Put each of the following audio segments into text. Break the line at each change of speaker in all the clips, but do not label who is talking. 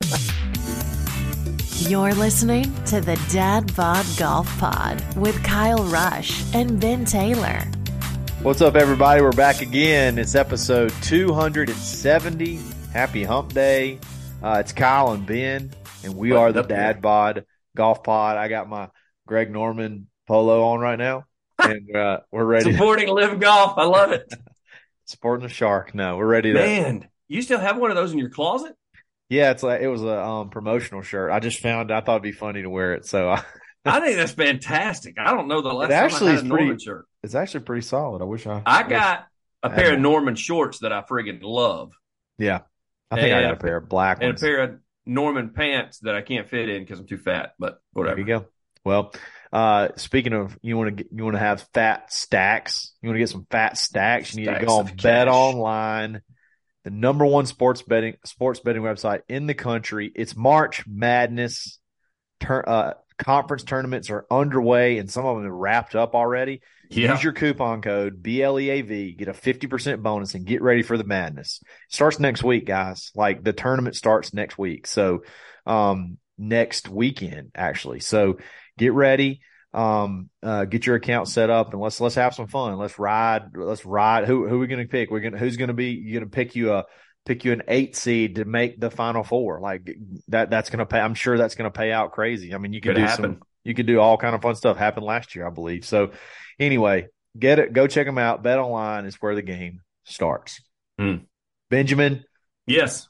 You're listening to the Dad Bod Golf Pod with Kyle Rush and Ben Taylor.
What's up, everybody? We're back again. It's episode 270. Happy Hump Day. It's Kyle and Ben, and we are the Dad Bod Golf Pod. I got my Greg Norman polo on right now, and we're ready.
Supporting Live Golf. I love it.
Supporting the Shark. No, we're ready to.
Man, you still have one of those in your closet?
Yeah, it was a promotional shirt. I just found I thought it'd be funny to wear it, so
I think that's fantastic. I don't know the last time I had a Norman shirt.
It's actually pretty solid.
I got a pair of Norman shorts that I friggin' love.
Yeah, I think I got a pair of black ones
and a pair of Norman pants that I can't fit in because I'm too fat. But whatever.
There you go. Well, speaking of, you want to have fat stacks. You want to get some fat stacks. You need to go on Bet Online. The number one sports betting website in the country. It's March Madness. Conference tournaments are underway, and some of them are wrapped up already.
Yeah.
Use your coupon code BLEAV, get a 50% bonus, and get ready for the madness. It starts next week, guys. Like, the tournament starts next week. So, next weekend, actually. So get ready. Get your account set up, and let's have some fun. Let's ride. Who are we going to pick? You're going to pick you an 8 seed to make the Final Four. Like that's going to pay. I'm sure that's going to pay out crazy. I mean, you could do all kind of fun stuff. Happened last year, I believe. So anyway, get it. Go check them out. Bet Online is where the game starts. Benjamin.
Yes.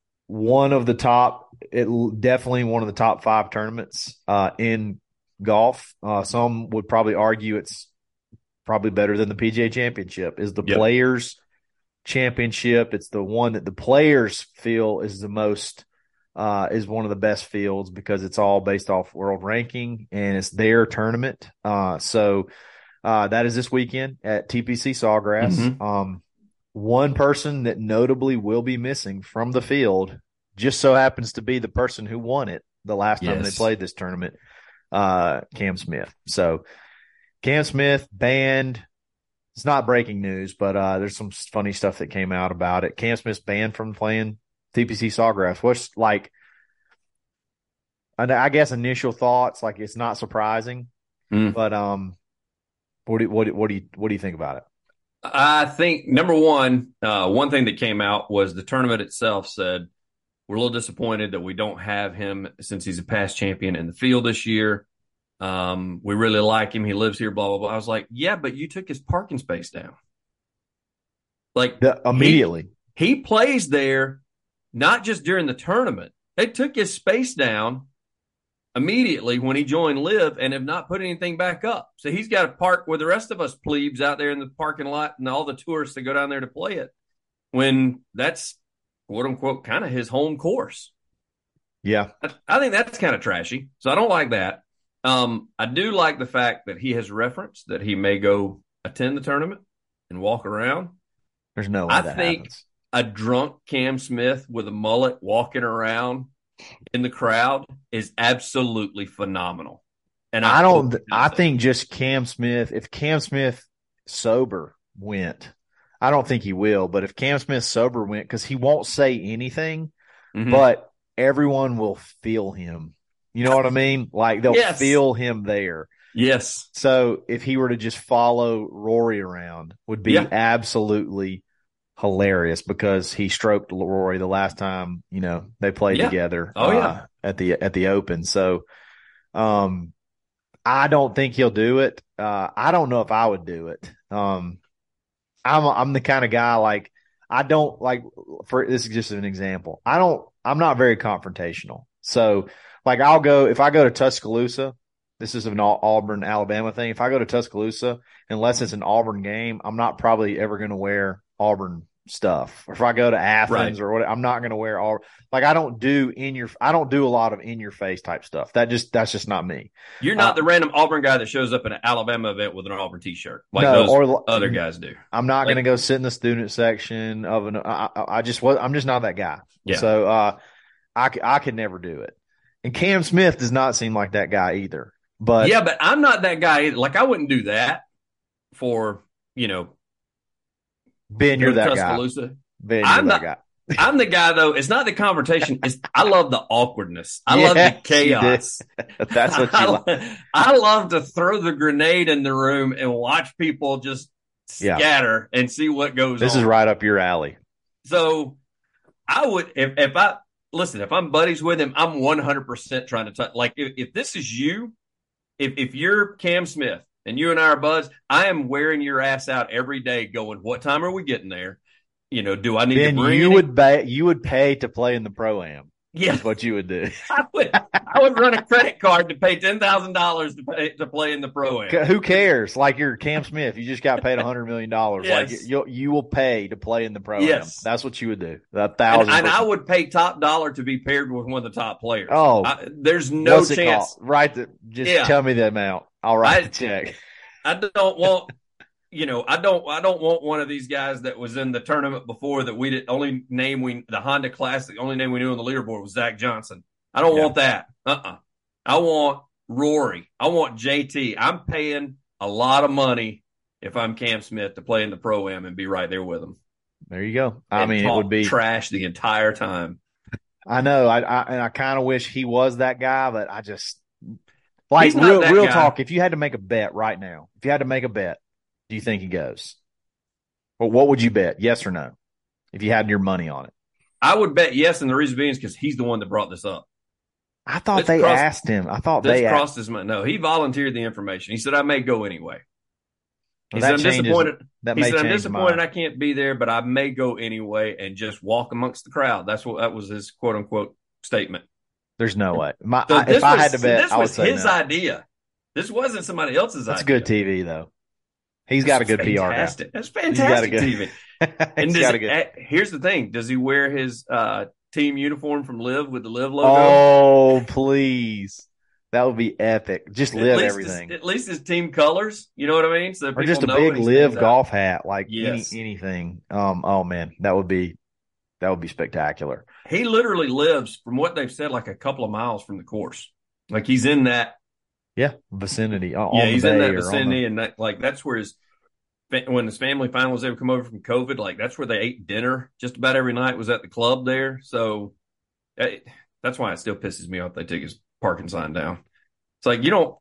Definitely one of the top 5 tournaments, in golf. Some would probably argue it's probably better than the PGA Championship. Is the Players Championship. It's the one that the players feel is the most, is one of the best fields because it's all based off world ranking and it's their tournament. So that is this weekend at TPC Sawgrass. One person that notably will be missing from the field just so happens to be the person who won it the last time they played this tournament, Cam Smith. So Cam Smith banned. It's not breaking news, but there's some funny stuff that came out about it. Cam Smith's banned from playing TPC Sawgrass. What's like, I guess initial thoughts, like it's not surprising, but what do you think about it?
I think number one thing that came out was the tournament itself said we're a little disappointed that we don't have him since he's a past champion in the field this year. We really like him. He lives here, blah, blah, blah. I was like, yeah, but you took his parking space down. Like
immediately.
He plays there, not just during the tournament. They took his space down immediately when he joined Live and have not put anything back up. So he's got to park with the rest of us plebes out there in the parking lot and all the tourists that go down there to play it when that's quote unquote kind of his home course.
Yeah.
I think that's kind of trashy. So I don't like that. I do like the fact that he has referenced that he may go attend the tournament and walk around.
There's no way
I think a drunk Cam Smith with a mullet walking around in the crowd is absolutely phenomenal. And
I think just Cam Smith, if Cam Smith sober went, I don't think he will, but if Cam Smith sober went, because he won't say anything, but everyone will feel him. You know what I mean? Like they'll feel him there.
Yes.
So if he were to just follow Rory around, would be absolutely hilarious because he stroked Rory the last time, they played together at the Open. So I don't think he'll do it. I don't know if I would do it. I'm the kind of guy, like, I don't like, this is just an example. I'm not very confrontational. So like if I go to Tuscaloosa, this is an Auburn, Alabama thing. If I go to Tuscaloosa, unless it's an Auburn game, I'm not probably ever going to wear Auburn stuff. Or if I go to Athens or what, I'm not going to wear Auburn. Like I don't do a lot of in your face type stuff. That's just not me.
You're not the random Auburn guy that shows up in an Alabama event with an Auburn t-shirt like those other guys do.
I'm not going to go sit in the student section of I'm just not that guy.
Yeah.
So I could never do it. And Cam Smith does not seem like that guy either. But
I'm not that guy either. Like I wouldn't do that for,
Ben, you're that guy.
Ben, I'm that
guy.
I'm the guy though. It's not the confrontation. I love the awkwardness. I love the chaos.
That's what you like.
I love to throw the grenade in the room and watch people just scatter and see what goes on.
This is right up your alley.
So I would, if I'm buddies with him, I'm 100% trying to touch. Like if this is you, if you're Cam Smith and you and I are buds, I am wearing your ass out every day going, what time are we getting there? Do I need to bring
you would pay to play in the Pro-Am. Yeah. That's what you would do.
I would run a credit card to pay $10,000 to play in the Pro-Am.
Who cares? Like you're Cam Smith. You just got paid $100 million.
Yes.
Like you will pay to play in the Pro-Am.
Yes.
That's what you would do. 1,000%.
And I would pay top dollar to be paired with one of the top players.
Oh.
There's no chance.
Just tell me the amount. I'll write the check.
I don't want... I don't want one of these guys that was in the tournament before that the Honda Classic, the only name we knew on the leaderboard was Zach Johnson. I don't want that. I want Rory. I want JT. I'm paying a lot of money if I'm Cam Smith to play in the Pro-Am and be right there with him.
There you go. It would be
trash the entire time.
I know. I kind of wish he was that guy, but I just real talk. If you had to make a bet right now, do you think he goes? Or what would you bet? Yes or no? If you had your money on it.
I would bet yes, and the reason being is because he's the one that brought this up.
I thought they asked him.
Crossed his mind. No, he volunteered the information. He said, I may go anyway. He said, I'm disappointed. I'm disappointed I can't be there, but I may go anyway and just walk amongst the crowd. That was his quote unquote statement.
There's no way. If I had to bet, I would say
his idea. This wasn't somebody else's idea.
That's good TV though. He's got a good PR guy.
That's fantastic TV. And here's the thing. Does he wear his team uniform from Live with the Live logo?
Oh, please. That would be epic. Just Live everything.
At least his team colors. You know what I mean? So
or just a big Live golf hat, like anything. Oh, man. That would be spectacular.
He literally lives, from what they've said, like a couple of miles from the course. Like he's in that.
Yeah, vicinity.
He's in that vicinity, and that's where when his family finally was able to come over from COVID, like that's where they ate dinner just about every night was at the club there. So that's why it still pisses me off they took his parking sign down. It's like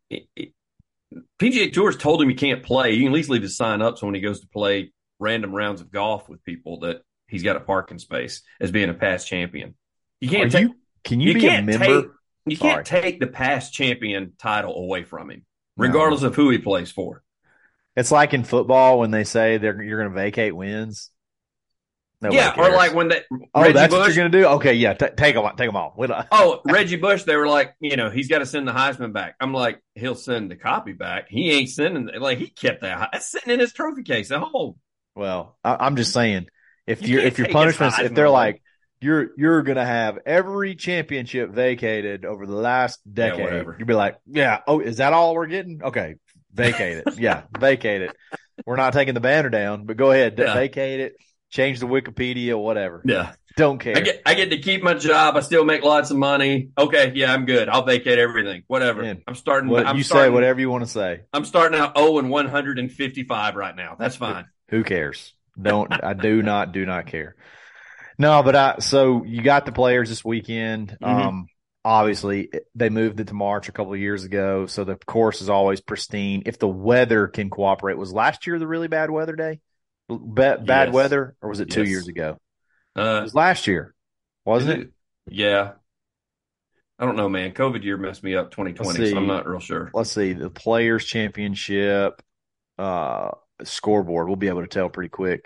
PGA Tour's told him he can't play. You can at least leave his sign up so when he goes to play random rounds of golf with people that he's got a parking space as being a past champion. You can't take.
Can you be a member?
You can't take the past champion title away from him, regardless of who he plays for.
It's like in football when they say you're going to vacate wins.
Or like when that's
what you're going to do? Okay, yeah, take them all.
Reggie Bush, they were like, he's got to send the Heisman back. I'm like, he'll send the copy back. He ain't sending he kept that. That's sitting in his trophy case at home.
Well, I'm just saying, if your punishments, if they're like, you're going to have every championship vacated over the last decade. You'd be like, is that all we're getting? Okay, vacate it. Yeah, vacate it. We're not taking the banner down, but go ahead, vacate it. Change the Wikipedia, whatever.
Yeah.
Don't care.
I get to keep my job. I still make lots of money. Okay, yeah, I'm good. I'll vacate everything. Whatever. Man,
say whatever you want to say.
I'm starting out 0-155 right now. That's fine.
Who cares? I do not care. No, but so you got the players this weekend. Mm-hmm. Obviously, they moved it to March a couple of years ago, so the course is always pristine. If the weather can cooperate, was last year the really bad weather day? Bad weather, or was it 2 years ago? It was last year, wasn't it?
Yeah. I don't know, man. COVID year messed me up 2020, so I'm not real sure.
Let's see. The Players' Championship scoreboard. We'll be able to tell pretty quick.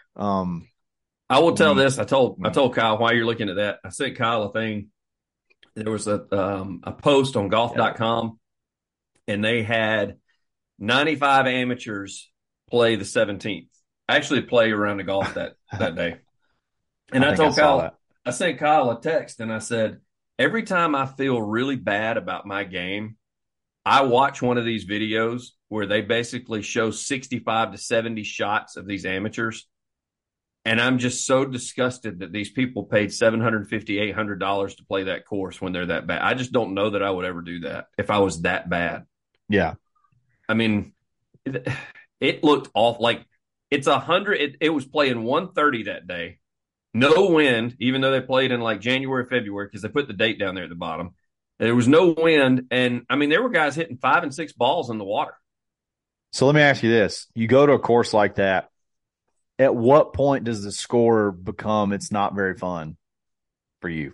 I will tell this. I told Kyle while you're looking at that. I sent Kyle a thing. There was a post on golf.com, and they had 95 amateurs play the 17th. Actually play around the golf that day. And I told Kyle, I sent Kyle a text, and I said, every time I feel really bad about my game, I watch one of these videos where they basically show 65 to 70 shots of these amateurs. And I'm just so disgusted that these people paid $750, $800 to play that course when they're that bad. I just don't know that I would ever do that if I was that bad.
Yeah.
I mean, it looked off. Like it's 100. It was playing 130 that day. no wind, even though they played in like January, February, because they put the date down there at the bottom. There was no wind. And I mean, there were guys hitting 5 and 6 balls in the water.
So let me ask you this. You go to a course like that, at what point does the score become it's not very fun for you?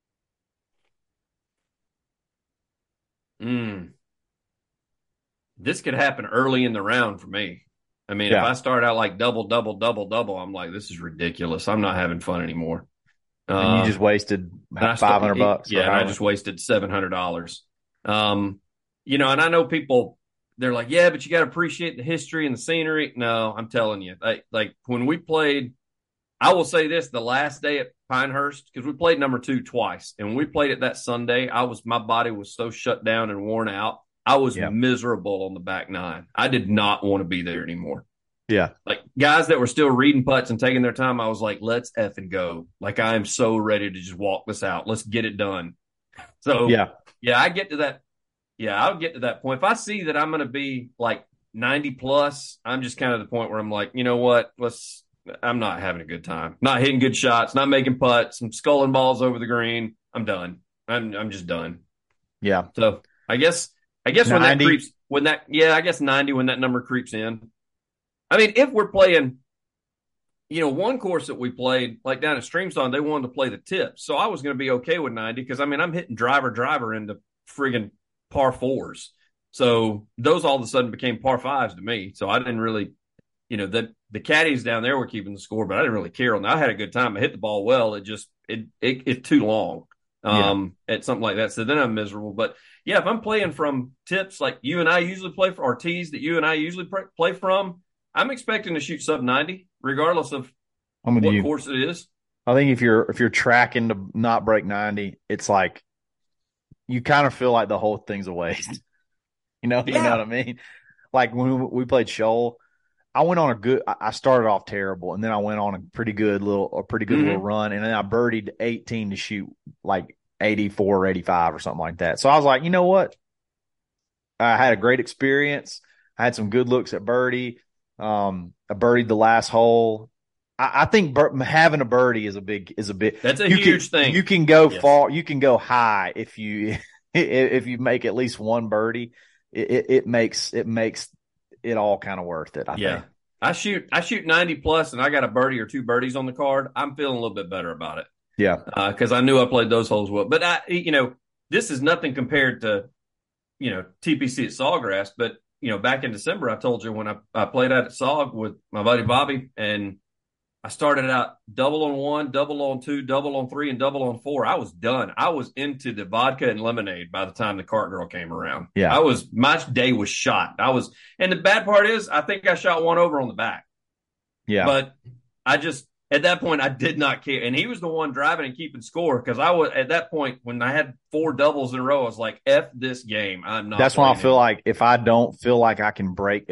This could happen early in the round for me. I mean, if I start out like double, double, double, double, I'm like, this is ridiculous. I'm not having fun anymore.
And you just wasted $500.
Yeah, and I just wasted $700. You know, and I know people, they're like, yeah, but you got to appreciate the history and the scenery. No, I'm telling you, like when we played, I will say this: the last day at Pinehurst, because we played number 2 twice, and when we played it that Sunday, my body was so shut down and worn out. I was miserable on the back 9. I did not want to be there anymore.
Yeah.
Like guys that were still reading putts and taking their time, I was like, let's effing go. Like I am so ready to just walk this out. Let's get it done. So I get to that. Yeah, I'll get to that point. If I see that I'm going to be like 90 plus, I'm just kind of the point where I'm like, you know what? I'm not having a good time. Not hitting good shots, not making putts, I'm sculling balls over the green. I'm done. I'm just done.
Yeah.
So I guess 90. when that creeps, I guess 90 when that number creeps in. I mean, if we're playing, you know, one course that we played, like down at Streamsong, they wanted to play the tips. So I was going to be okay with 90 because, I mean, I'm hitting driver into friggin' par 4s. So those all of a sudden became par 5s to me. So I didn't really, you know, the caddies down there were keeping the score, but I didn't really care on that. I had a good time. I hit the ball well. It's too long at something like that. So then I'm miserable. But yeah, if I'm playing from tips like you and I usually play for, or tees that you and I usually play from, I'm expecting to shoot sub 90, regardless of what course it is.
I think if you're tracking to not break 90, it's like you kind of feel like the whole thing's a waste. You know what I mean? Like when we played Shoal, I started off terrible, and then I went on a pretty good little run, and then I birdied 18 to shoot like 84 or 85 or something like that. So I was like, you know what? I had a great experience. I had some good looks at birdie. I birdied the last hole. I think having a birdie is a big.
That's a huge thing.
You can go far. You can go high if you make at least one birdie. It makes it all kind of worth it. I think.
I shoot 90 plus, and I got a birdie or 2 birdies on the card. I'm feeling a little bit better about it.
Yeah,
because I knew I played those holes well. But this is nothing compared to, TPC at Sawgrass. But back in December, I told you when I played out at Saug with my buddy Bobby, and I started out double on 1, double on 2, double on 3, and double on 4. I was done. I was into the vodka and lemonade by the time the cart girl came around.
Yeah.
My day was shot. And the bad part is I think I shot 1 over on the back.
Yeah.
But at that point, I did not care. And he was the one driving and keeping score, because I was at that point when I had 4 doubles in a row, I was like, F this game. I'm not.
That's why I feel like if I don't feel like I can break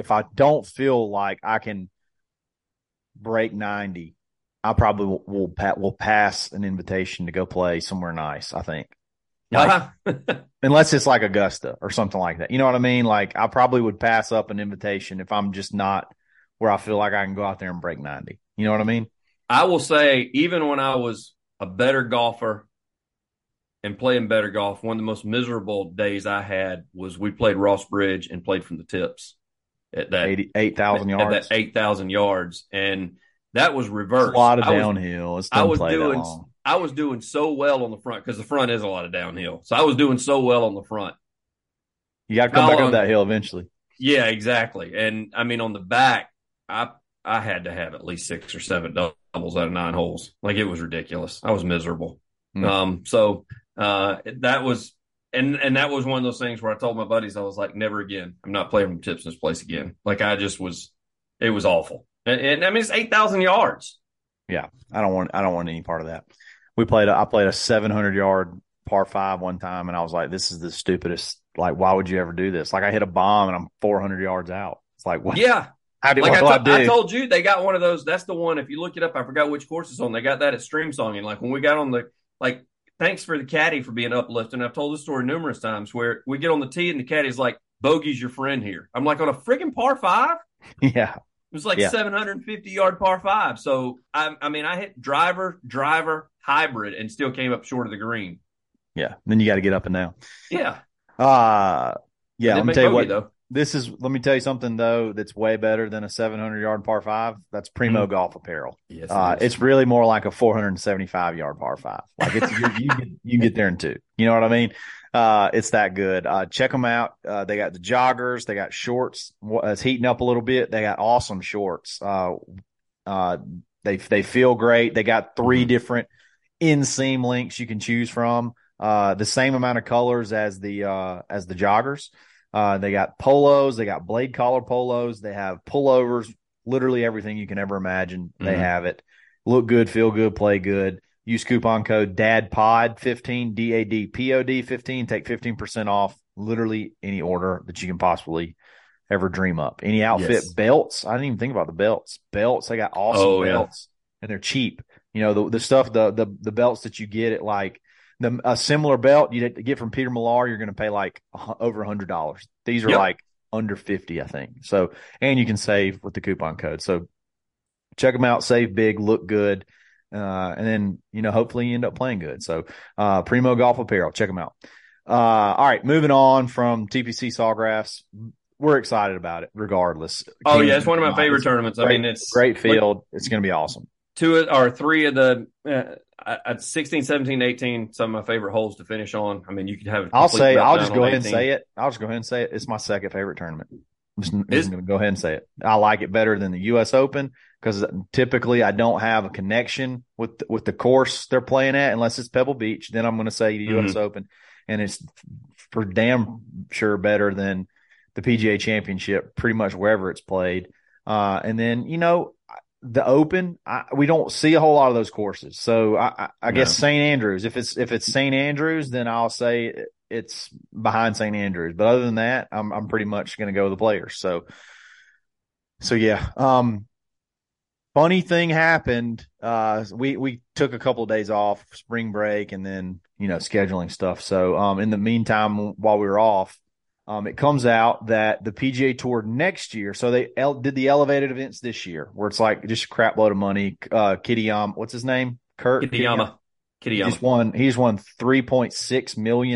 90, I probably will pass an invitation to go play somewhere nice, I think. Unless it's like Augusta or something like that. You know what I mean? Like I probably would pass up an invitation if I'm just not where I feel like I can go out there and break 90. You know what I mean?
I will say, even when I was a better golfer and playing better golf, one of the most miserable days I had was we played Ross Bridge and played from the tips at that
8,000 yards.
At that 8,000 yards. And that was reversed.
It's a lot of downhill.
I was doing so well on the front, because the front is a lot of downhill. So I was doing so well on the front.
You got to come back up that hill eventually.
Yeah, exactly. And I mean, on the back, I had to have at least 6 or 7 doubles out of 9 holes. Like, it was ridiculous. I was miserable. So that was, and that was one of those things where I told my buddies, I was like, never again. I'm not playing from tips in this place again. Like, it was awful. And I mean, it's 8,000 yards.
Yeah. I don't want any part of that. I played a 700-yard par 5 one time, and I was like, this is the stupidest. Like, why would you ever do this? Like, I hit a bomb and I'm 400 yards out. It's like, what?
Yeah.
I
told you they got one of those. That's the one. If you look it up, I forgot which course it's on. They got that at Streamsong. And like when we got on thanks for the caddy for being uplifting. I've told this story numerous times where we get on the tee and the caddy's like, bogey's your friend here. I'm like, on a friggin' par 5?
Yeah.
was like 750-yard par 5. So, I mean, I hit driver, hybrid, and still came up short of the green.
Yeah. Then you got to get up and down.
Yeah.
Yeah. Let me tell you what.
Though.
Let me tell you something, though, that's way better than a 700-yard par 5. That's Primo Golf Apparel.
Yes,
it's really more like a 475-yard par 5. Like you can get there in 2. You know what I mean? It's that good. Check them out. They got the joggers. They got shorts. It's heating up a little bit. They got awesome shorts. They feel great. They got 3 different inseam lengths you can choose from. The same amount of colors as the joggers. They got polos. They got blade collar polos. They have pullovers. Literally everything you can ever imagine. They have it. Look good, feel good, play good. Use coupon code DADPOD15, DADPOD 15. Take 15% off literally any order that you can possibly ever dream up. Any outfit, belts. I didn't even think about the belts. Belts. They got awesome belts, and they're cheap. You know, the stuff, the belts that you get at like a similar belt you get from Peter Millar, you're going to pay like over $100. These are like under 50, I think. So, and you can save with the coupon code. So check them out, save big, look good. And then, you know, hopefully you end up playing good. So, Primo Golf Apparel, check them out. All right. Moving on from TPC Sawgrass. We're excited about it regardless.
Oh yeah. It's one of my favorite tournaments. I mean, it's
great field. It's going to be awesome.
2 or 3 of the, 16, 17, 18, some of my favorite holes to finish on. I mean, you could have.
I'll just go ahead and say it. It's my second favorite tournament. I'm just going to go ahead and say it. I like it better than the U.S. Open because typically I don't have a connection with the course they're playing at unless it's Pebble Beach. Then I'm going to say the U.S. Open, and it's for damn sure better than the PGA Championship, pretty much wherever it's played. And then, you know, the Open, we don't see a whole lot of those courses. So I guess St. Andrews. If it's St. Andrews, then I'll say it's behind St. Andrews. But other than that, I'm pretty much going to go with the Players. So yeah. Funny thing happened. We took a couple of days off, spring break, and then, you know, scheduling stuff. So in the meantime, while we were off, it comes out that the PGA Tour next year, so they did the elevated events this year, where it's like just a crap load of money. Kitayama, what's his name? Kurt Kitayama. He's won $3.6 million.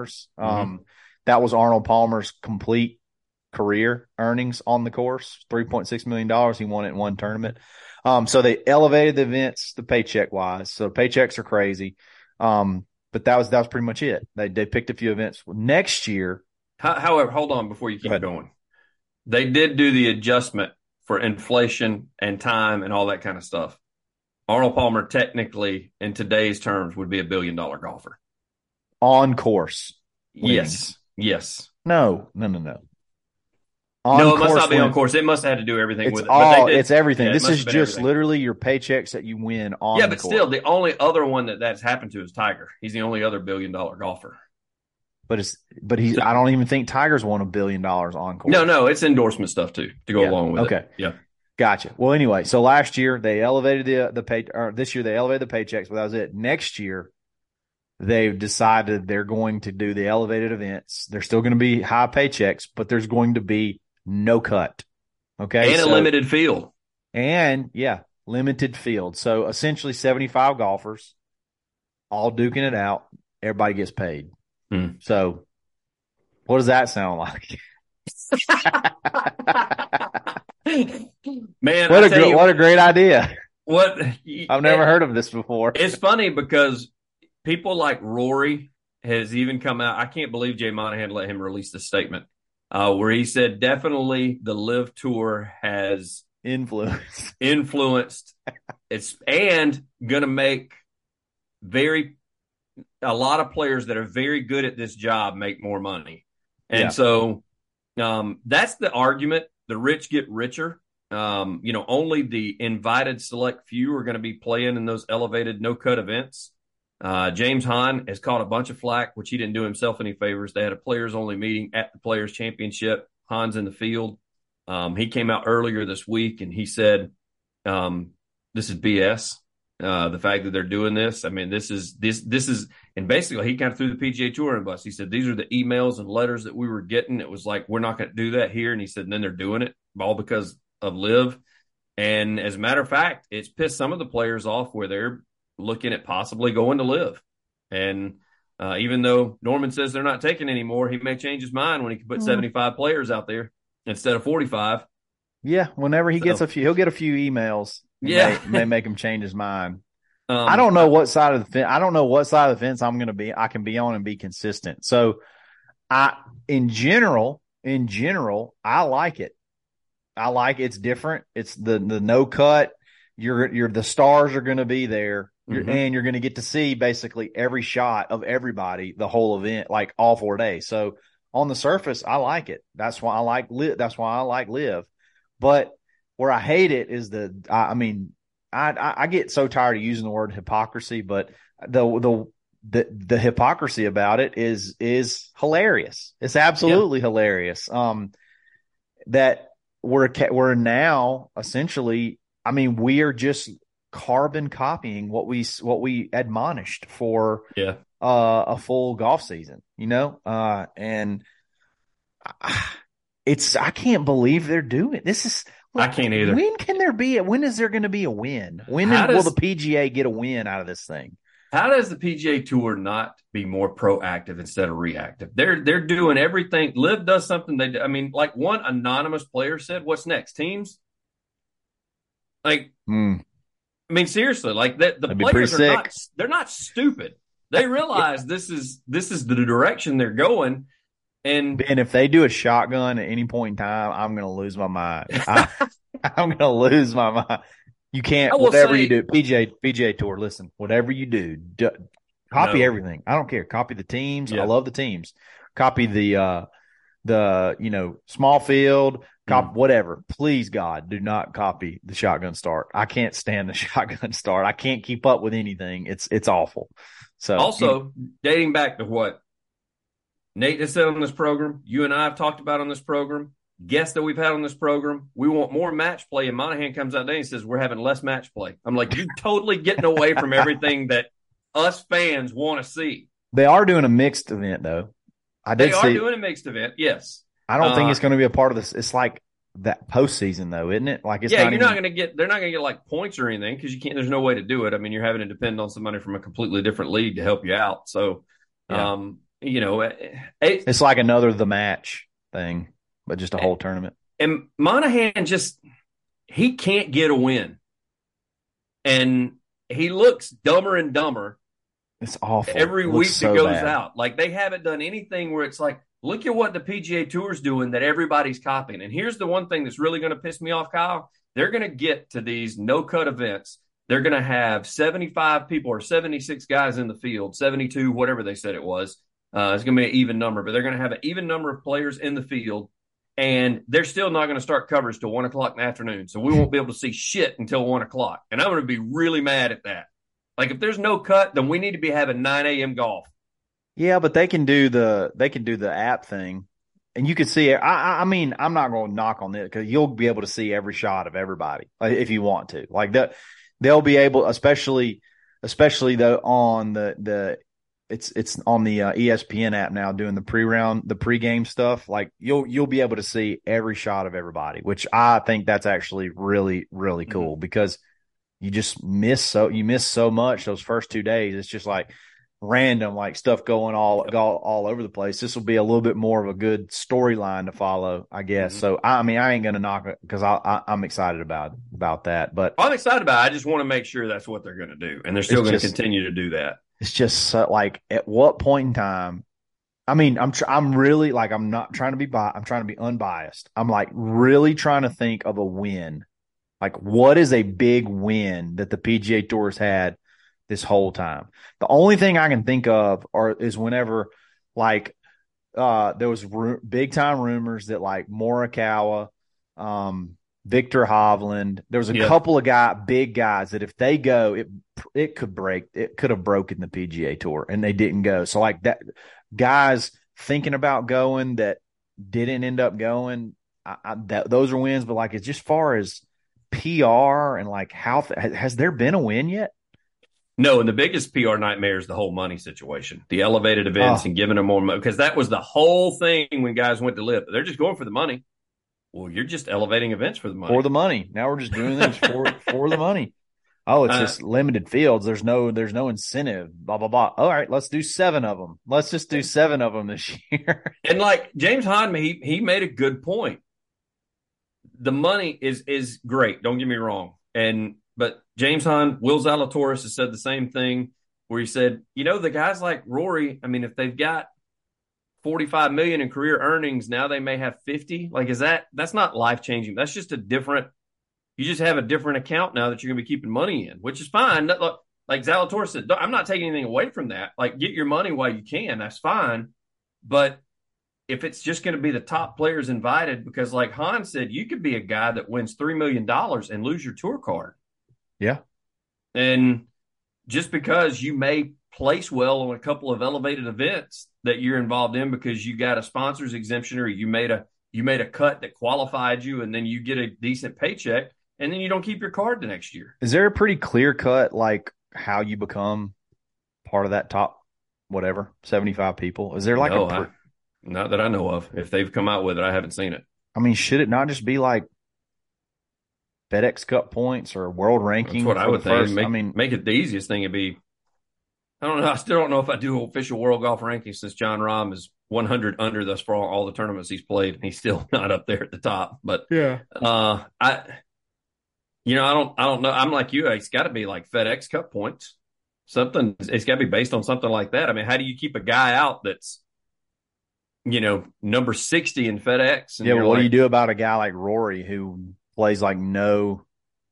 That was Arnold Palmer's complete career earnings on the course, $3.6 million. He won it in one tournament. So they elevated the events, the paycheck wise. So paychecks are crazy. But that was pretty much it. They picked a few events next year.
However, hold on before you keep going. They did do the adjustment for inflation and time and all that kind of stuff. Arnold Palmer technically, in today's terms, would be a $1 billion golfer.
On course.
Yes.
No.
No, it must not be on course. It must have had to do everything with it.
It's everything. Yeah, this is just literally your paychecks that you win on the course.
Still, the only other one that's happened to is Tiger. He's the only other $1 billion golfer. I don't even think Tiger's won $1 billion on course. No, it's endorsement stuff too to go along with it.
Okay. Yeah. Gotcha. Well, anyway, so last year they elevated the pay, or this year they elevated the paychecks, but that was it. Next year, they've decided they're going to do the elevated events. They're still going to be high paychecks, but there's going to be no cut. Okay.
And a limited field.
And limited field. So essentially 75 golfers all duking it out. Everybody gets paid. So what does that sound like?
Man,
what a great idea.
I've
never heard of this before.
It's funny because people like Rory has even come out. I can't believe Jay Monahan let him release the statement where he said definitely the LIV Tour has influenced it's and going to make a lot of players that are very good at this job make more money. And so that's the argument. The rich get richer. Only the invited select few are going to be playing in those elevated no-cut events. James Hahn has caught a bunch of flack, which he didn't do himself any favors. They had a players-only meeting at the Players' Championship. Hahn's in the field. He came out earlier this week, and he said, this is BS. The fact that they're doing this, I mean, this is, and basically he kind of threw the PGA Tour in a bus. He said, these are the emails and letters that we were getting. It was like, we're not going to do that here. And he said, and then they're doing it all because of LIV. And as a matter of fact, it's pissed some of the players off where they're looking at possibly going to LIV. And even though Norman says they're not taking anymore, he may change his mind when he can put 75 players out there instead of 45.
Yeah, whenever he gets he'll get a few emails.
Yeah,
may make him change his mind. I don't know what side of the fence. I don't know what side of the fence I can be on and be consistent. So, in general, I like it. I like it's different. It's the no cut. The stars are going to be there, and you're going to get to see basically every shot of everybody the whole event, like all 4 days. So on the surface, I like it. That's why I like LIV. But where I hate it is I get so tired of using the word hypocrisy, but the hypocrisy about it is hilarious. It's absolutely hilarious. That we're now essentially, we are just carbon copying what we admonished for a full golf season, and I can't believe they're doing this. Is
I can't either.
When is there going to be a win? Will the PGA get a win out of this thing?
How does the PGA Tour not be more proactive instead of reactive? They're doing everything. LIV does something they do. Like one anonymous player said, "What's next? Teams?" Seriously, like the players they're not stupid. They realize this is the direction they're going. And
Ben, if they do a shotgun at any point in time, I'm going to lose my mind. I'm going to lose my mind. You can't, whatever you do, PGA Tour, listen, whatever you do, copy everything. I don't care. Copy the teams. I love the teams. Copy the small field, whatever. Please, God, do not copy the shotgun start. I can't stand the shotgun start. I can't keep up with anything. It's awful. So
also dating back to what Nate has said on this program, you and I have talked about on this program, guests that we've had on this program, we want more match play. And Monahan comes out there and says, we're having less match play. I'm like, you're totally getting away from everything that us fans want to see.
They are doing a mixed event, though.
They are doing a mixed event, yes.
I don't think it's going to be a part of this. It's like that postseason, though, isn't it? Like,
they're not going to get like points or anything because you can't. There's no way to do it. You're having to depend on somebody from a completely different league to help you out. So,
it's like another The Match thing, but just a whole tournament.
And Monahan he can't get a win. And he looks dumber and dumber.
It's awful.
Every week that goes out. Like, they haven't done anything where it's like, look at what the PGA Tour's doing that everybody's copying. And here's the one thing that's really going to piss me off, Kyle. They're going to get to these no-cut events. They're going to have 75 people or 76 guys in the field, 72, whatever they said it was. It's going to be an even number, but they're going to have an even number of players in the field, and they're still not going to start coverage till 1 o'clock in the afternoon. So we won't be able to see shit until 1 o'clock. And I'm going to be really mad at that. Like, if there's no cut, then we need to be having 9 a.m. golf.
Yeah, but they can do the app thing, and you can see it. I'm not going to knock on it because you'll be able to see every shot of everybody if you want to. Like that, they'll be able, especially though on it's on the ESPN app now doing the pregame stuff. Like you'll be able to see every shot of everybody, which I think that's actually really, really cool because you miss so much those first 2 days. It's just like random, like stuff going all over the place. This will be a little bit more of a good storyline to follow, I guess. So I ain't gonna knock it because I'm excited about that. But
I'm excited about it. I just want to make sure that's what they're going to do, and they're still going to continue to do that.
It's just so, like, at what point in time? I'm really like, I'm not trying to be I'm trying to be unbiased. I'm like really trying to think of a win. Like, what is a big win that the PGA Tour has had this whole time? The only thing I can think of is whenever, like, there was big time rumors that like Morikawa, Victor Hovland, there was a couple of big guys that if they go, it could have broken the PGA Tour, and they didn't go. So like that, guys thinking about going that didn't end up going, those are wins. But like, it's just far as PR and like how has there been a win yet?
No, and the biggest PR nightmare is the whole money situation, the elevated events and giving them more money, because that was the whole thing when guys went to LIV. They're just going for the money. Well, you're just elevating events for the money.
For the money. Now we're just doing things for the money. Oh, it's just limited fields. There's no incentive. Blah blah blah. All right, let's do 7 of them. Let's just do 7 of them this year.
And like James Hahn, he made a good point. The money is great. Don't get me wrong. But James Hahn, Will Zalatoris has said the same thing, where he said, the guys like Rory, I mean, if they've got $45 million in career earnings, now they may have 50. Like, that's not life changing. That's just you just have a different account now that you're going to be keeping money in, which is fine. Like Zalatoris said, I'm not taking anything away from that. Like, get your money while you can. That's fine. But if it's just going to be the top players invited, because like Hahn said, you could be a guy that wins $3 million and lose your tour card.
Yeah.
And just because you may place well on a couple of elevated events that you're involved in because you got a sponsor's exemption, or you made a cut that qualified you, and then you get a decent paycheck, and then you don't keep your card the next year.
Is there a pretty clear cut, like, how you become part of that top, 75 people? Is there like
not that I know of. If they've come out with it, I haven't seen it.
I mean, should it not just be like FedEx Cup points or world ranking?
That's what I would think. Make it the easiest thing. It'd be, I don't know. I still don't know if I do official world golf rankings, since John Rahm is 100 under thus far all the tournaments he's played, and he's still not up there at the top. But
yeah,
I don't know. I'm like you. It's got to be like FedEx Cup points. Something. It's got to be based on something like that. I mean, how do you keep a guy out that's, number 60 in FedEx?
And what do you do about a guy like Rory who plays like no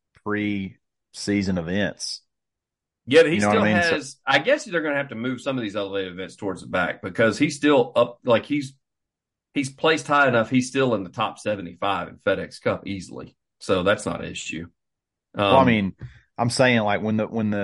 pre-season events?
Yeah, but he still has. I guess they're going to have to move some of these elevated events towards the back, because he's still up. Like he's placed high enough. He's still in the top 75 in FedEx Cup easily. So that's not an issue.
I mean, I'm saying like when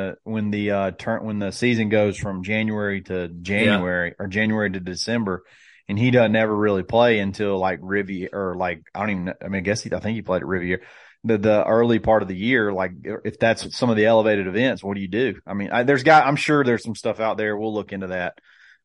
the season goes from January to January, or January to December, and he doesn't ever really play until like Riviera, or like, I think he played at Riviera, the early part of the year. Like, if that's some of the elevated events, what do you do? I mean, I'm sure there's some stuff out there. We'll look into that.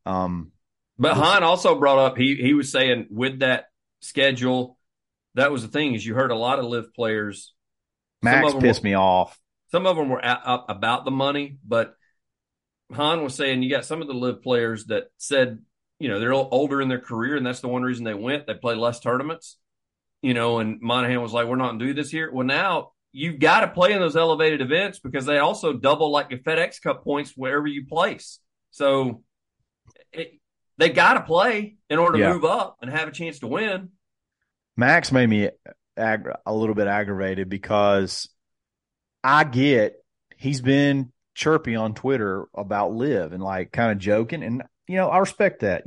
But Hahn also brought up, he was saying with that schedule, that was the thing, is you heard a lot of LIV players.
Max pissed me off.
Some of them were up about the money, but Hahn was saying you got some of the LIV players that said, they're older in their career, and that's the one reason they went. They play less tournaments, and Monahan was like, we're not going to do this here. Well, now you've got to play in those elevated events, because they also double like your FedEx Cup points wherever you place. So they got to play in order to move up and have a chance to win.
Max made me a little bit aggravated, because I get he's been chirpy on Twitter about LIV and like kind of joking, and I respect that.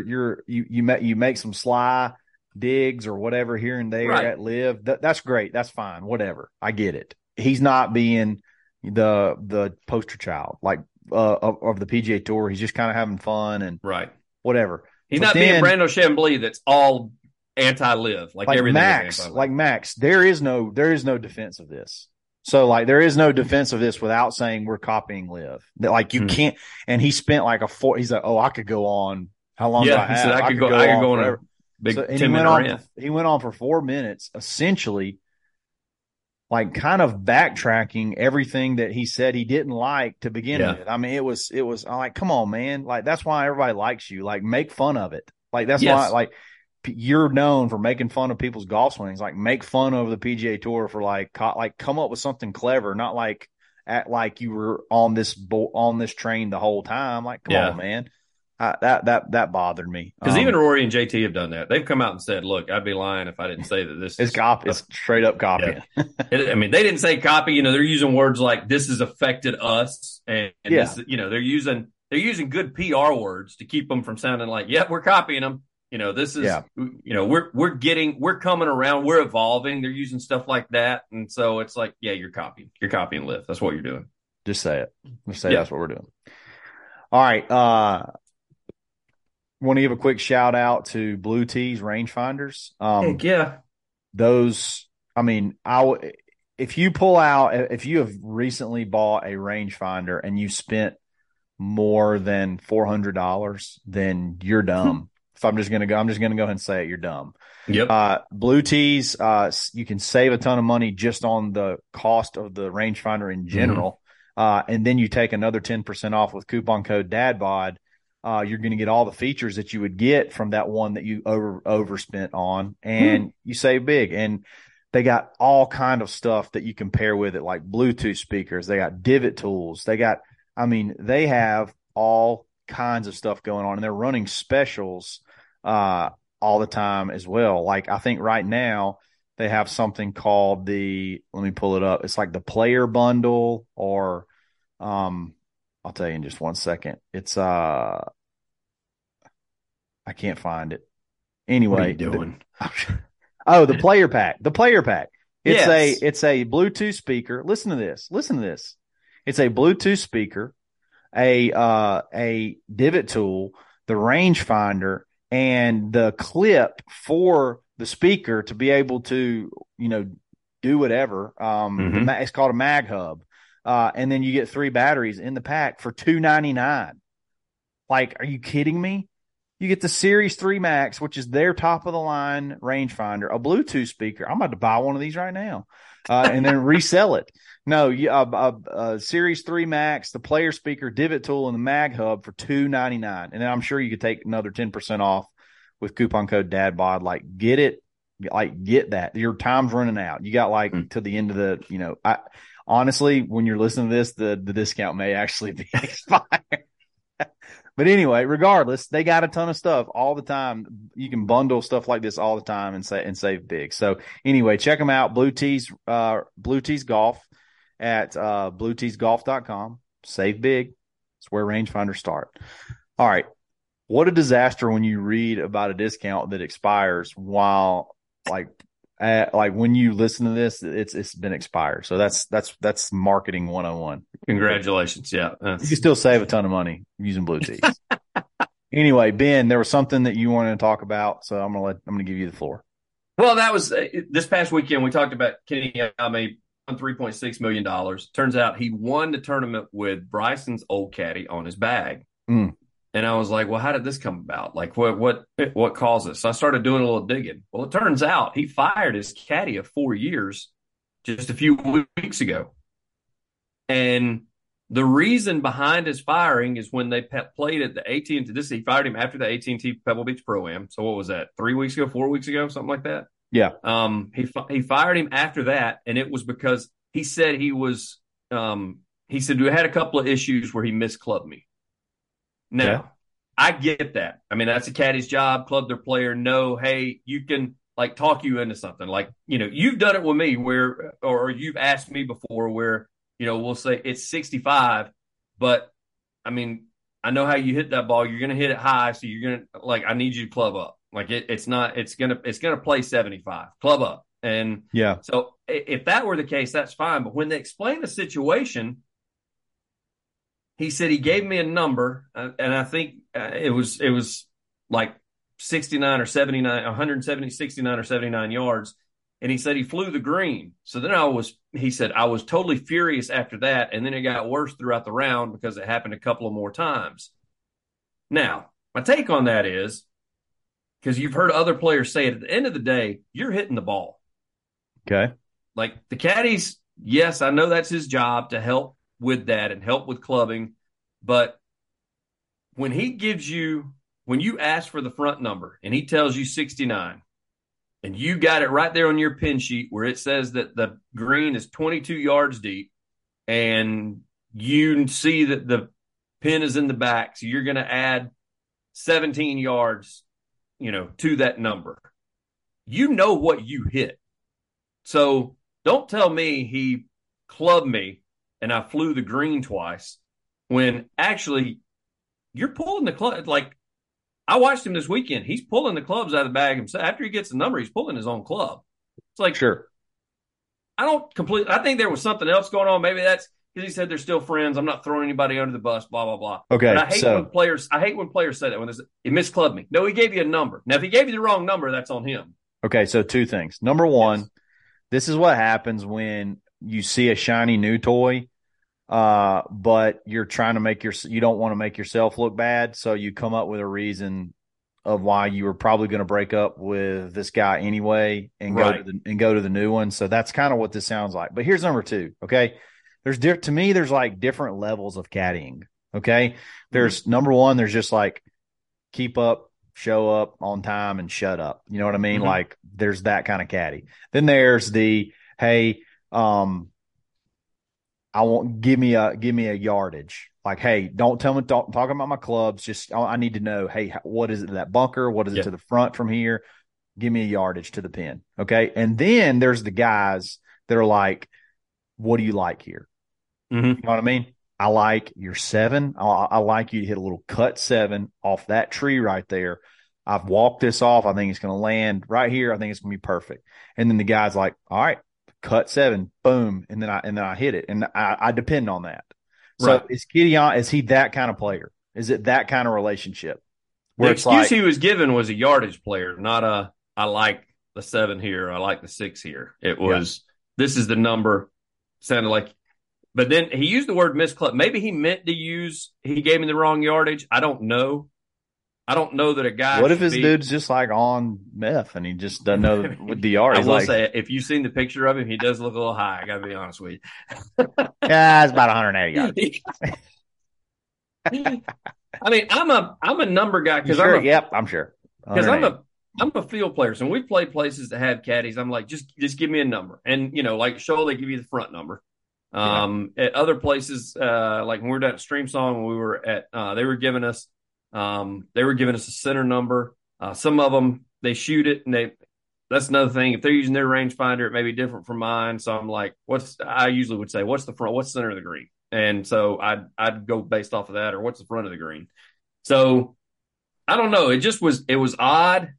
You make some sly digs or whatever here and there at LIV. That's great. That's fine. Whatever. I get it. He's not being the poster child of the PGA Tour. He's just kind of having fun and whatever.
He's not being Brandon Chambly. That's all anti-LIV, like everything.
Max, there is no defense of this. So like, there is no defense of this without saying we're copying LIV. That like, you can't. And he spent like he's like, I could go on. How long do I have?
He said, I could go on a big 10-minute rant.
He went on for 4 minutes, essentially, like kind of backtracking everything that he said he didn't like to begin with. I mean, it was I'm like, come on, man. Like, that's why everybody likes you. Like, make fun of it. Like, that's why, like, you're known for making fun of people's golf swings. Like, make fun of the PGA Tour for like come up with something clever, not like act like you were on this train the whole time. Like, come on, man. That bothered me,
because even Rory and JT have done that. They've come out and said, "Look, I'd be lying if I didn't say that this is
copy. It's straight up copy."
Yeah. I mean, they didn't say copy. They're using words like "this has affected us," and this, they're using good PR words to keep them from sounding like, "Yeah, we're copying them." This is, we're coming around, we're evolving. They're using stuff like that. And so it's like, you're copying LIV. That's what you're doing.
Just say it. Just say that's what we're doing. All right. Want to give a quick shout out to Blue Tees rangefinders.
Heck yeah.
Those, I mean, if you have recently bought a rangefinder and you spent more than $400, then you're dumb. If I'm just going to go ahead and say it. You're dumb.
Yep.
Blue Tees, you can save a ton of money just on the cost of the rangefinder in general. And then you take another 10% off with coupon code DADBOD. You're going to get all the features that you would get from that one that you overspent on, and you save big. And they got all kind of stuff that you can pair with it, like Bluetooth speakers. They got divot tools. They have all kinds of stuff going on, and they're running specials all the time as well. Like I think right now they have something called let me pull it up. It's like the player bundle, or I'll tell you in just one second. It's I can't find it. Anyway,
what are you doing?
The player pack. The player pack.
It's
It's a Bluetooth speaker. Listen to this. It's a Bluetooth speaker, a divot tool, the rangefinder, and the clip for the speaker to be able to, do whatever. It's called a Mag Hub. And then you get 3 batteries in the pack for $299. Like, are you kidding me? You get the Series 3 Max, which is their top of the line rangefinder, a Bluetooth speaker. I'm about to buy one of these right now, and then resell it. No, Series 3 Max, the player speaker, divot tool, and the Mag Hub for $299. And then I'm sure you could take another 10% off with coupon code DADBOD. Like, get it. Like, get that. Your time's running out. You got to the end of the, honestly, when you're listening to this, the discount may actually be expired. But anyway, regardless, they got a ton of stuff all the time. You can bundle stuff like this all the time and save big. So anyway, check them out. Blue Tees Golf at blueteesgolf.com. Save big. It's where rangefinders start. All right. What a disaster when you read about a discount that expires while when you listen to this, it's been expired. So that's marketing 101.
Congratulations. Yeah.
You can still save a ton of money using Blue Tees. Anyway, Ben, there was something that you wanted to talk about, so I'm going to give you the floor.
Well, that was this past weekend. We talked about Kenny Yame won $3.6 million. Turns out he won the tournament with Bryson's old caddy on his bag. And I was like, well, how did this come about? Like, what caused this? So I started doing a little digging. Well, it turns out he fired his caddy of 4 years just a few weeks ago. And the reason behind his firing is when they played at the AT&T. He fired him after the AT&T Pebble Beach Pro-Am. So what was that? 3 weeks ago, 4 weeks ago, something like that?
Yeah.
He fired him after that, and it was because he said he said we had a couple of issues where he misclubbed me. Now, I get that. I mean, that's a caddy's job. Club their player. Know, hey, you can talk you into something. Like, you've done it with me or you've asked me before where, we'll say it's 65, but I mean, I know how you hit that ball. You're going to hit it high. So you're going to I need you to club up. Like it's going to play 75, club up. And so if that were the case, that's fine. But when they explain the situation, he said he gave me a number, and I think it was like 69 or 79, 170, 69 or 79 yards. And he said he flew the green. So then he said, I was totally furious after that. And then it got worse throughout the round because it happened a couple of more times. Now, my take on that is, because you've heard other players say it, at the end of the day, you're hitting the ball.
Okay. Like
the caddies, yes, I know that's his job to help with that and help with clubbing. But when you ask for the front number and he tells you 69 and you got it right there on your pin sheet where it says that the green is 22 yards deep and you see that the pin is in the back, so you're going to add 17 yards, to that number. You know what you hit. So don't tell me he clubbed me and I flew the green twice when actually you're pulling the club. Like, I watched him this weekend. He's pulling the clubs out of the bag himself. After he gets the number, he's pulling his own club. It's like,
sure.
I think there was something else going on. Maybe that's because he said they're still friends. I'm not throwing anybody under the bus, blah, blah, blah.
Okay.
But I hate when players say that when he misclubbed me. No, he gave you a number. Now, if he gave you the wrong number, that's on him.
Okay. So 2 things. Number one, This is what happens when you see a shiny new toy, but you're trying to you don't want to make yourself look bad. So you come up with a reason of why you were probably going to break up with this guy anyway and go to the new one. So that's kind of what this sounds like. But here's number 2. Okay. To me, there's like different levels of caddying. Okay. There's number 1, there's just like keep up, show up on time and shut up. You know what I mean? Like there's that kind of caddy. Then there's the, hey, I won't give me a yardage. Like, hey, don't talk about my clubs. Just, I need to know, hey, what is it to that bunker? What is it to the front from here? Give me a yardage to the pin. Okay. And then there's the guys that are like, what do you like here? You know what I mean? I like your 7. I like you to hit a little cut 7 off that tree right there. I've walked this off. I think it's going to land right here. I think it's going to be perfect. And then the guy's like, all right, cut 7, boom. And then I hit it. And I depend on that. So is Gideon, is he that kind of player? Is it that kind of relationship?
The excuse he was given was a yardage player, not I like the 7 here. I like the 6 here. It was, this is the number. Sounded like, but then he used the word misclub. Maybe he meant to he gave me the wrong yardage. I don't know. I don't know that a guy.
What if his dude's just like on meth and he just doesn't know with the yard?
I will say, if you've seen the picture of him, he does look a little high. I got to be honest with you.
Yeah, it's about 180 yards.
I mean, I'm a number guy because
I'm sure.
Because I'm a field player. So when we play places that have caddies, I'm like, just give me a number. And like Shoal, they give you the front number. At other places, like when we were at Streamsong, we were at they were giving us a center number. Some of them they shoot it, and that's another thing. If they're using their rangefinder, it may be different from mine. So I'm like, I usually would say, what's the front? What's the center of the green? And so I'd go based off of that, or what's the front of the green? So I don't know. It was odd.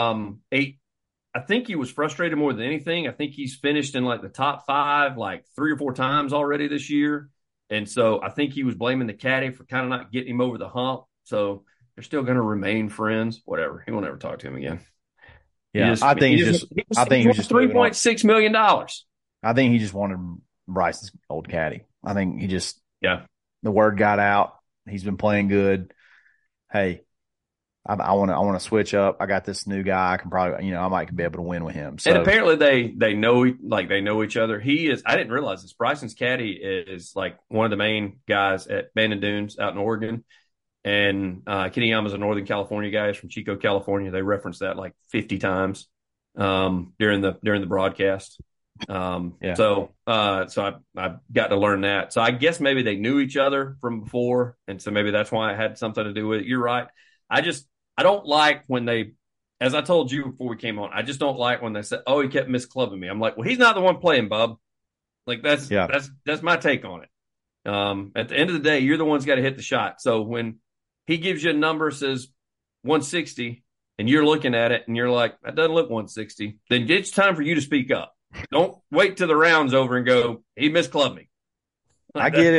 I think he was frustrated more than anything. I think he's finished in like the top 5, like 3 or 4 times already this year. And so I think he was blaming the caddy for kind of not getting him over the hump. So they're still going to remain friends, whatever. He won't ever talk to him again.
Yeah. I think he was just
$3.6 million.
I think he just wanted Bryce's old caddy. I think he just, the word got out. He's been playing good. Hey, I want to switch up. I got this new guy. I can probably, I might be able to win with him. So.
And apparently they know each other. He is. I didn't realize this. Bryson's caddy is like one of the main guys at Bandon Dunes out in Oregon, and Kitayama's a Northern California guy. He's from Chico, California. They referenced that like 50 times during the broadcast. So I got to learn that. So I guess maybe they knew each other from before, and so maybe that's why it had something to do with it. You're right. I don't like when they, as I told you before we came on, I just don't like when they say, oh, he kept misclubbing me. I'm like, well, he's not the one playing, bub. Like that's my take on it. At the end of the day, you're the one's got to hit the shot. So when he gives you a number, says 160, and you're looking at it and you're like, that doesn't look 160, then it's time for you to speak up. Don't wait till the round's over and go, he misclubbed me.
I get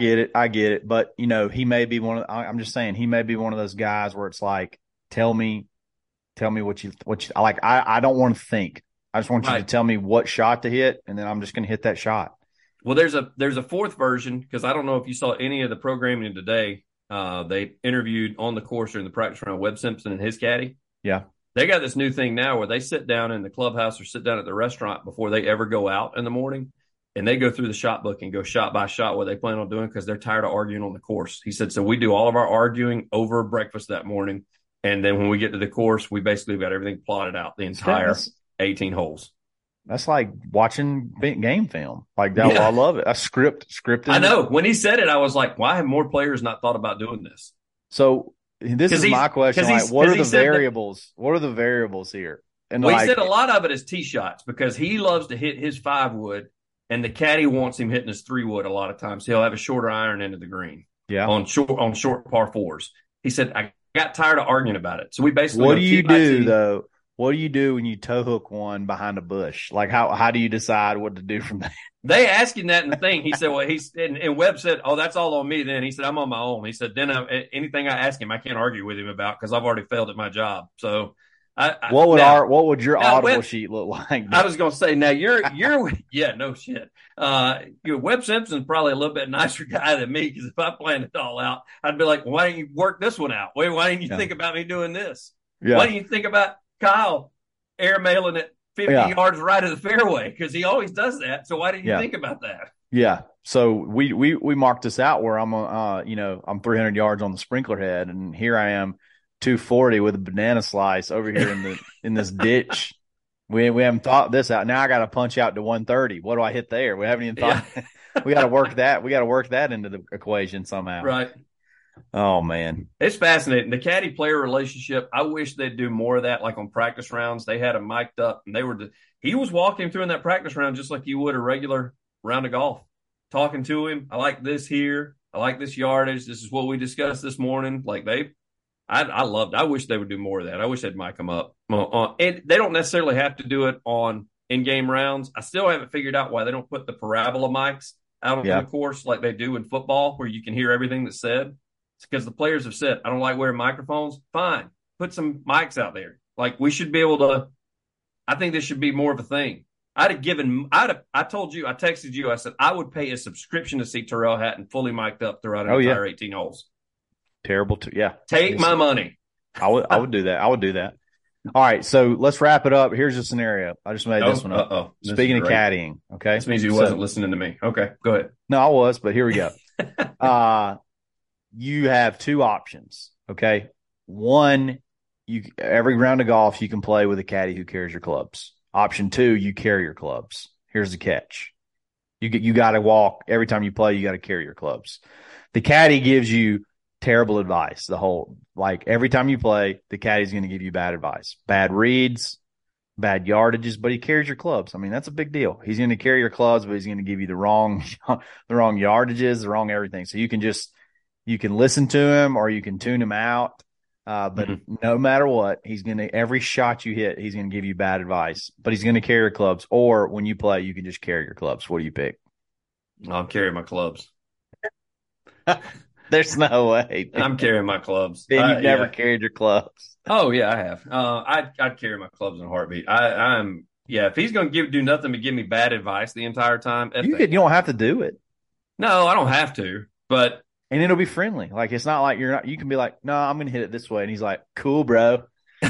it. But he may be I'm just saying, he may be one of those guys where it's like, tell me what you like. I don't want to think. I just want you to tell me what shot to hit, and then I'm just going to hit that shot.
Well, there's a fourth version, because I don't know if you saw any of the programming today. They interviewed on the course during the practice round Webb Simpson and his caddy.
Yeah.
They got this new thing now where they sit down in the clubhouse or sit down at the restaurant before they ever go out in the morning, and they go through the shot book and go shot by shot what they plan on doing, because they're tired of arguing on the course. He said, so we do all of our arguing over breakfast that morning. And then when we get to the course, we basically got everything plotted out, the entire 18 holes.
That's like watching game film. Like that, I love it. That's scripted.
I know. When he said it, I was like, why have more players not thought about doing this?
So this is my question. Like, what are the variables? What are the variables here?
And he said a lot of it is tee shots, because he loves to hit his 5-wood, and the caddy wants him hitting his 3-wood a lot of times. He'll have a shorter iron into the green.
Yeah.
On short par 4s. He said, I got tired of arguing about it. So we basically.
What do you do though? What do you do when you toe hook one behind a bush? Like how do you decide what to do from there?
They asked him that in the thing. He said, well, and Webb said, oh, that's all on me then. He said, I'm on my own. He said, then anything I ask him, I can't argue with him about, because I've already failed at my job. So
what would your audible sheet look like?
I was going to say, now you're yeah, no shit. Webb Simpson's probably a little bit nicer guy than me, because if I planned it all out, I'd be like, why didn't you work this one out? Why didn't you think about me doing this?
Yeah.
What do you think about Kyle airmailing it 50 yards right of the fairway? Because he always does that. So why didn't you think about that?
Yeah. So we marked this out where I'm I'm 300 yards on the sprinkler head, and here I am 240 with a banana slice over here in this ditch. We haven't thought this out. Now I got to punch out to 130. What do I hit there? We haven't even thought. Yeah. We got to work that. We got to work that into the equation somehow.
Right.
Oh man,
it's fascinating. The caddy player relationship. I wish they'd do more of that. Like on practice rounds, they had him mic'd up, and he was walking through in that practice round just like you would a regular round of golf, talking to him. I like this here. I like this yardage. This is what we discussed this morning. Like I loved. I wish they would do more of that. I wish they'd mic them up. And they don't necessarily have to do it on in-game rounds. I still haven't figured out why they don't put the parabola mics out on the course like they do in football, where you can hear everything that's said. It's because the players have said, I don't like wearing microphones. Fine. Put some mics out there. Like, we should be able to – I think this should be more of a thing. I told you, I texted you, I said, I would pay a subscription to see Tyrrell Hatton fully mic'd up throughout an entire 18 holes.
Terrible. Yeah.
Take my money.
I would do that. I would do that. All right. So let's wrap it up. Here's a scenario. I just made this one up. Speaking of caddying. Okay.
This means you wasn't listening to me. Okay. Go ahead.
No, I was, but here we go. You have two options. Okay. One, every round of golf you can play with a caddy who carries your clubs. Option two, you carry your clubs. Here's the catch. You got to walk every time you play. You got to carry your clubs. The caddy gives you terrible advice. Every time you play, the caddy's going to give you bad advice, bad reads, bad yardages, but he carries your clubs. I mean, that's a big deal. He's going to carry your clubs, but he's going to give you the wrong yardages, the wrong everything. So you can listen to him or you can tune him out. But no matter what, every shot you hit, he's going to give you bad advice, but he's going to carry your clubs. Or when you play, you can just carry your clubs. What do you pick?
I'm carrying my clubs.
There's no way. Dude.
I'm carrying my clubs.
Ben, you've never carried your clubs.
Oh yeah, I have. I'd carry my clubs in a heartbeat. If he's going to do nothing but give me bad advice the entire time,
you don't have to do it.
No, I don't have to, but.
And it'll be friendly. Like, it's not like you can be like, no, I'm going to hit it this way. And he's like, cool, bro.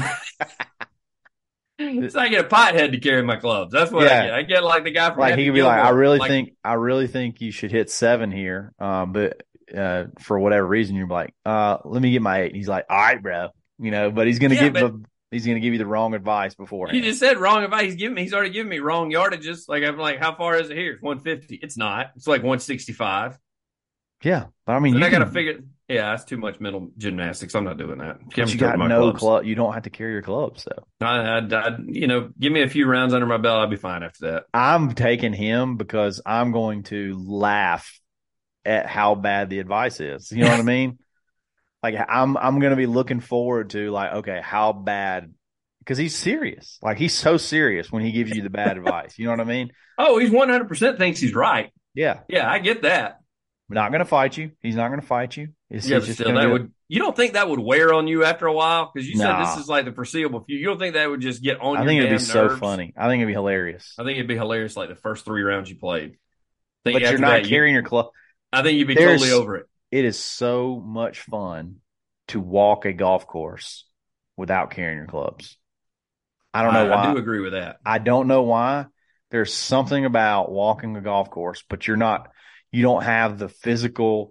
It's like I get a pothead to carry my clubs. That's what I get. I get like the guy from
Like, he could be like, I really think you should hit 7 here. But for whatever reason, you're like, let me get my 8. And he's like, all right, bro. But he's going to he's going to give you the wrong advice beforehand.
You just said wrong advice. He's already given me wrong yardages. Like, I'm like, how far is it here? It's 150. It's not. It's like 165.
Yeah, but I mean,
I got to figure. Yeah, that's too much mental gymnastics. I'm not doing that.
You got no club. You don't have to carry your clubs, though.
I give me a few rounds under my belt. I'll be fine after that.
I'm taking him because I'm going to laugh at how bad the advice is. You know what I mean? Like, I'm going to be looking forward to, like, okay, how bad? Because he's serious. Like, he's so serious when he gives you the bad advice. You know what I mean?
Oh, he's 100% thinks he's right.
Yeah.
Yeah, I get that.
Not going to fight you. He's not going to fight you.
You don't think that would wear on you after a while? Because you said this is like the foreseeable future. You don't think that would just get on your nerves?
I think it'd be so funny. I think it'd be hilarious.
I think it'd be hilarious like the first 3 rounds you played.
But you're not carrying your club.
I think you'd be totally over it.
It is so much fun to walk a golf course without carrying your clubs. I don't know why.
I do agree with that.
I don't know why. There's something about walking a golf course, but you don't have the physical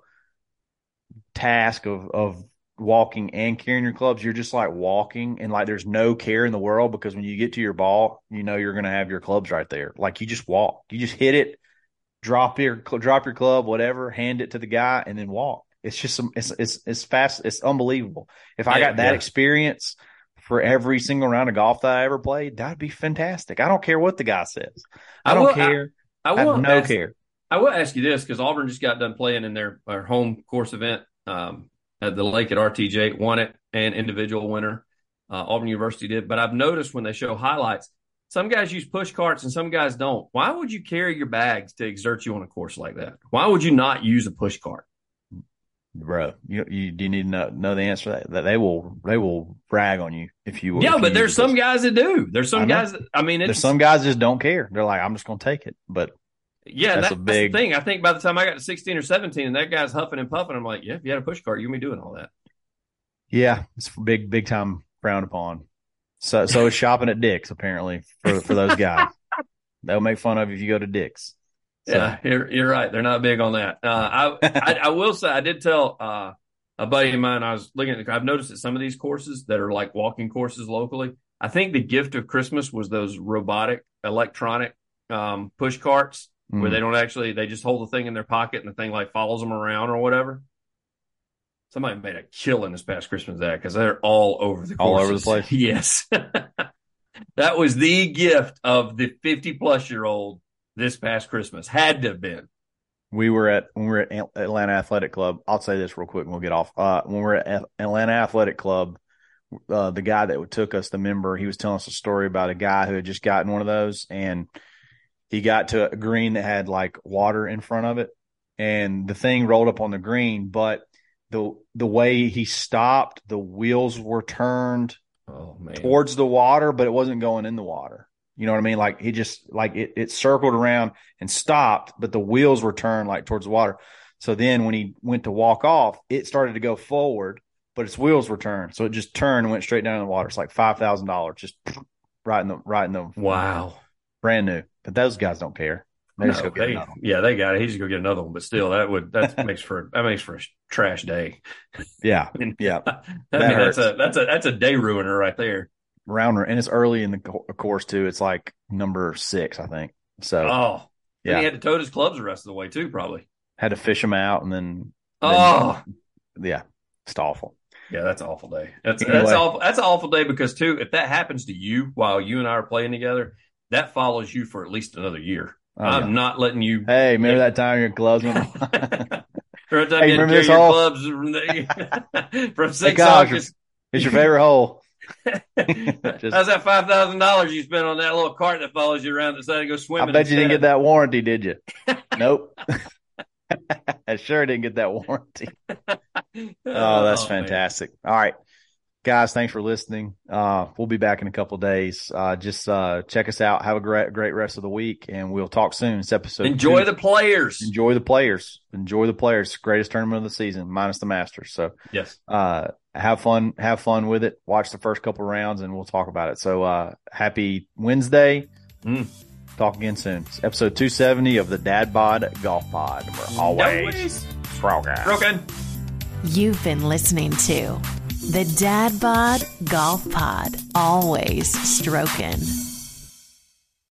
task of walking and carrying your clubs. You're just like walking and like there's no care in the world because when you get to your ball, you're going to have your clubs right there. Like you just walk, you just hit it, drop your club, whatever, hand it to the guy and then walk. It's just it's fast. It's unbelievable. If I got that experience for every single round of golf that I ever played, that'd be fantastic. I don't care what the guy says. I don't care. I have no care.
I will ask you this because Auburn just got done playing in their home course event at the lake at RTJ, won it, and individual winner. Auburn University did. But I've noticed when they show highlights, some guys use push carts and some guys don't. Why would you carry your bags to exert you on a course like that? Why would you not use a push cart?
Bro, you need to know the answer to that. That they will brag on you if you.
Yeah, but there's some guys that do. There's some guys.
There's some guys that just don't care. They're like, I'm just going to take it. But
yeah, that's the thing. I think by the time I got to 16 or 17, and that guy's huffing and puffing, I'm like, yeah, if you had a push cart, you'd be doing all that.
Yeah, it's big time Frowned upon. So is shopping at Dick's, apparently, for those guys. They'll make fun of you if you go to Dick's.
So. Yeah, you're right. They're not big on that. I will say, I did tell a buddy of mine, I was looking at, I've noticed that some of these courses that are like walking courses locally, I think the gift of Christmas was those robotic, electronic push carts where they don't actually, they just hold the thing in their pocket and the thing like follows them around or whatever. Somebody made a killing this past Christmas day because they're all over the courses.
All over the place.
Yes. That was the gift of the 50-plus-year-old this past Christmas. Had to have been.
When we were at Atlanta Athletic Club, I'll say this real quick and we'll get off. When we were at Atlanta Athletic Club, the guy that took us, the member, he was telling us a story about a guy who had just gotten one of those, and he got to a green that had like water in front of it, and the thing rolled up on the green, but the way he stopped, the wheels were turned towards the water, but it wasn't going in the water. You know what I mean? Like he just like it circled around and stopped, but the wheels were turned like towards the water. So then when he went to walk off, it started to go forward, but its wheels were turned. So it just turned and went straight down in the water. It's like $5,000 just right in the
wow.
Brand new. But those guys don't care. They just go get another one.
Yeah, they got it. He just go get another one. But still, that makes for a trash day.
Yeah, yeah.
That's a day ruiner right there.
Rounder, and it's early in the course too. It's like number 6, I think. So,
yeah. He had to tote his clubs the rest of the way too, probably.
Had to fish them out, and then yeah, it's awful.
Yeah, that's an awful day. That's awful. That's an awful day because too, if that happens to you while you and I are playing together, that follows you for at least another year. I'm not letting you.
Hey, remember that time your gloves went off?
Remember this hole? Clubs from 6 August.
It's your favorite hole.
How's that $5,000 you spent on that little cart that follows you around that decided to go swimming?
I bet you didn't get that warranty, did you? Nope. I sure didn't get that warranty. Oh, that's fantastic. Man. All right. Guys, thanks for listening. We'll be back in a couple of days. Just check us out. Have a great rest of the week, and we'll talk soon. It's episode 2.
Enjoy the players.
Enjoy the players. Greatest tournament of the season, minus the Masters. So
yes.
Have fun with it. Watch the first couple rounds, and we'll talk about it. So happy Wednesday. Talk again soon. It's episode 270 of the Dad Bod Golf Pod. We're always broken.
You've been listening to the Dad Bod Golf Pod, always stroking.